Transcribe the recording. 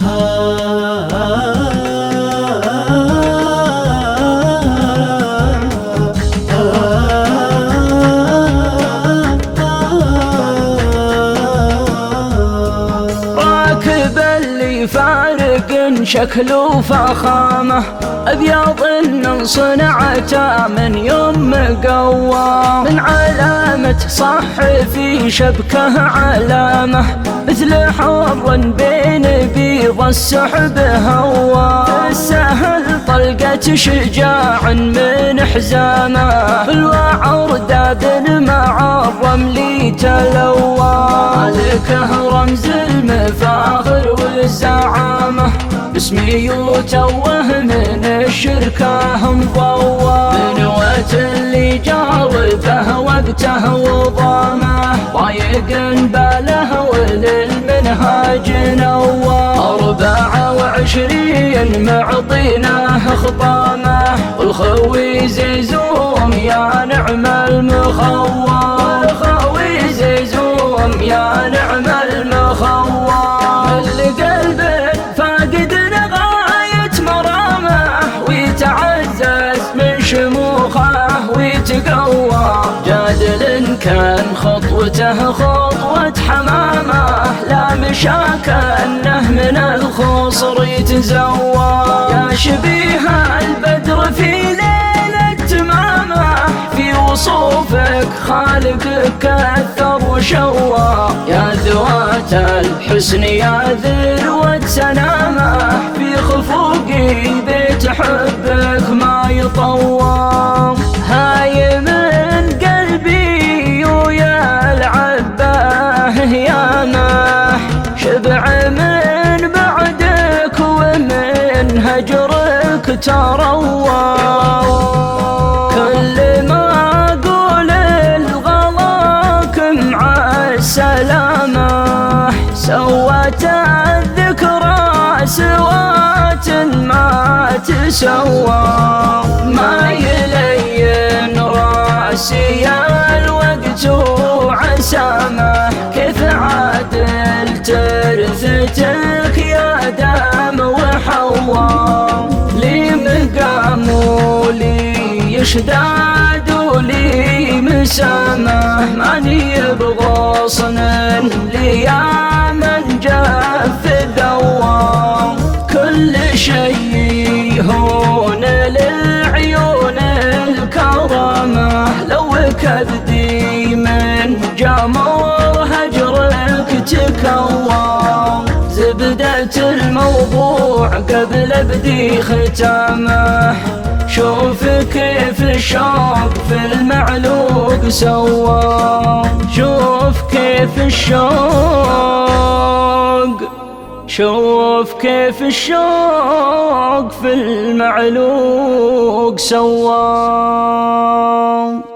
راكب اللي فارق شكله فخامه، أبيض إن صنعته من يوم مقوى، من علامة صح في شبكه علامة، مثل حر بين بيض السحب هوى، السهل طلقة شجاع من حزامه، بالوعر داب مع الرمل تلوى، مالكه رمز المفاخر والزعامة، باسمي يتوه من الشركة مضوى، من وقت اللي جاربه وقته وضامه، ضايق باله وللمنهاج نوى، 24 معطينه خطامه، والخوي زيزوم يا نعم المخوى، والخوي زيزوم يا نعم المخوى، اللي قلبه فاقد لغاية مرامه، ويتعزز من شموخه ويتقوى، جادل كان خطوته خطوة حمامه، لا مشاكنه من الخصر يتزوى، يا شبيه البدر في ليلة تمامه، في وصوفك خالقك كثر وشوى، يا ذوات الحسن يا ذروة سنامه، في خفوقي بيت حبك ما يطوى، هاي من قلبي ويا العباه يامه، شبع من بعدك ومن هجرك تروى، كل ما أقول الغلاك مع السلامة، سوت الذكرى سوات ما تسوى، ما يلين راسي الوقت وعسامه، كيف عادل ترثتك يا دام وحوى، لي مقام ولي يشداد ولي مسامه، ماني بغصن لي يا من جاف ذوى، كل شيء هون للعيون الكرامه، لو كبدي من جمر هجرك تكوى، زبدة الموضوع قبل ابدي ختامه، شوف كيف الشوق في المعلوق سوى، شوف كيف الشوق، شوف كيف الشوق في المعلوق سوى.